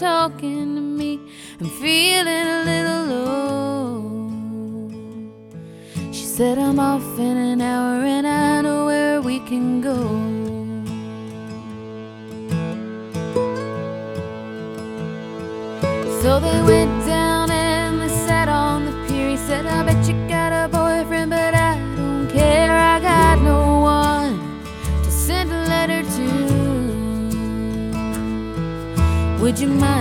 talking to me. I'm feeling a little low. She said I'm off in an hour and I know where we can go. So they went down and they sat on the pier. He said, I bet you got a boyfriend, but I don't care. I got no one to send a letter to. Would you mind